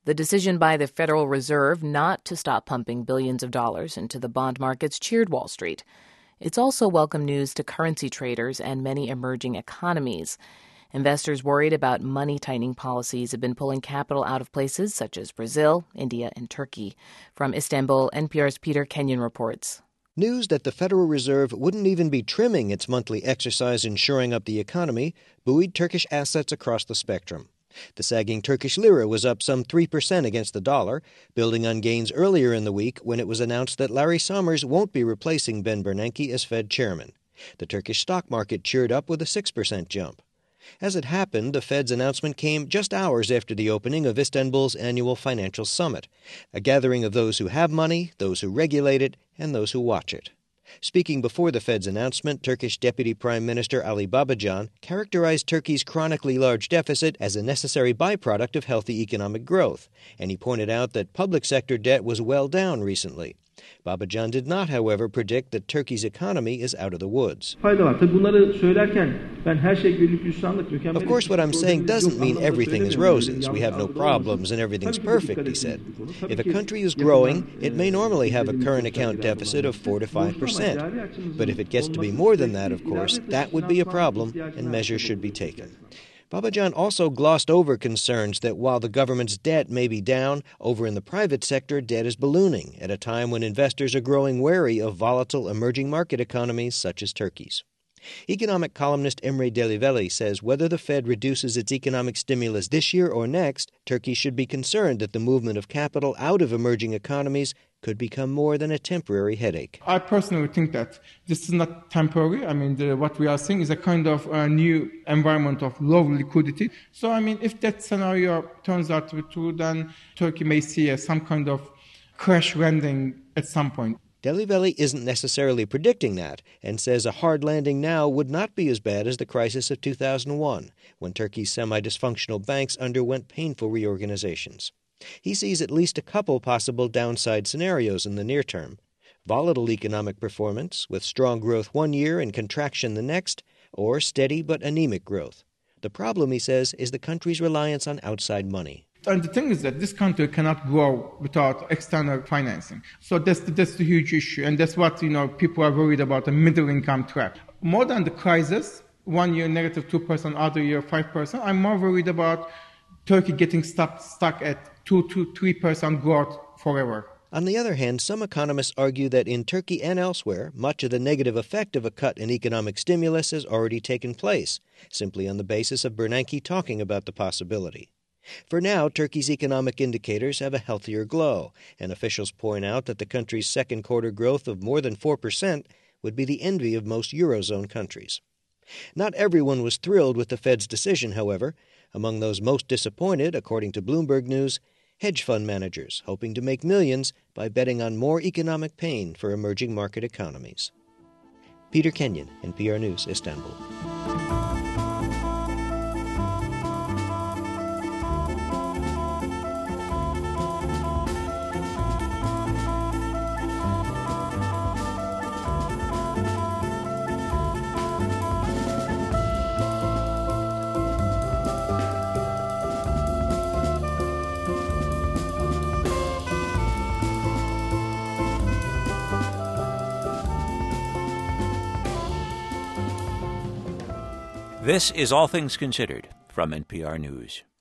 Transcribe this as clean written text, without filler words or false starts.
The decision by the Federal Reserve not to stop pumping billions of dollars into the bond markets cheered Wall Street. It's also welcome news to currency traders and many emerging economies. Investors worried about money-tightening policies have been pulling capital out of places such as Brazil, India, and Turkey. From Istanbul, NPR's Peter Kenyon reports. News that the Federal Reserve wouldn't even be trimming its monthly exercise in shoring up the economy buoyed Turkish assets across the spectrum. The sagging Turkish lira was up some 3% against the dollar, building on gains earlier in the week when it was announced that Larry Summers won't be replacing Ben Bernanke as Fed chairman. The Turkish stock market cheered up with a 6% jump. As it happened, the Fed's announcement came just hours after the opening of Istanbul's annual financial summit, a gathering of those who have money, those who regulate it, and those who watch it. Speaking before the Fed's announcement, Turkish Deputy Prime Minister Ali Babacan characterized Turkey's chronically large deficit as a necessary byproduct of healthy economic growth, and he pointed out that public sector debt was well down recently. Babacan did not, however, predict that Turkey's economy is out of the woods. Of course, what I'm saying doesn't mean everything is roses. We have no problems and everything's perfect, he said. If a country is growing, it may normally have a current account deficit of 4 to 5%. But if it gets to be more than that, of course, that would be a problem and measures should be taken. Babacan also glossed over concerns that while the government's debt may be down, over in the private sector, debt is ballooning at a time when investors are growing wary of volatile emerging market economies such as Turkey's. Economic columnist Emre Deliveli says whether the Fed reduces its economic stimulus this year or next, Turkey should be concerned that the movement of capital out of emerging economies could become more than a temporary headache. I personally think that this is not temporary. What we are seeing is a kind of new environment of low liquidity. So, if that scenario turns out to be true, then Turkey may see some kind of crash landing at some point. Deliveli isn't necessarily predicting that and says a hard landing now would not be as bad as the crisis of 2001, when Turkey's semi-dysfunctional banks underwent painful reorganizations. He sees at least a couple possible downside scenarios in the near term: volatile economic performance, with strong growth one year and contraction the next, or steady but anemic growth. The problem, he says, is the country's reliance on outside money. And the thing is that this country cannot grow without external financing. So that's the huge issue. And that's what, people are worried about, the middle income trap. More than the crisis, 1 year negative 2%, other year 5%, I'm more worried about Turkey getting stuck at 2 to 3% growth forever. On the other hand, some economists argue that in Turkey and elsewhere, much of the negative effect of a cut in economic stimulus has already taken place, simply on the basis of Bernanke talking about the possibility. For now, Turkey's economic indicators have a healthier glow, and officials point out that the country's second quarter growth of more than 4% would be the envy of most Eurozone countries. Not everyone was thrilled with the Fed's decision, however. Among those most disappointed, according to Bloomberg News, hedge fund managers hoping to make millions by betting on more economic pain for emerging market economies. Peter Kenyon, NPR News, Istanbul. This is All Things Considered from NPR News.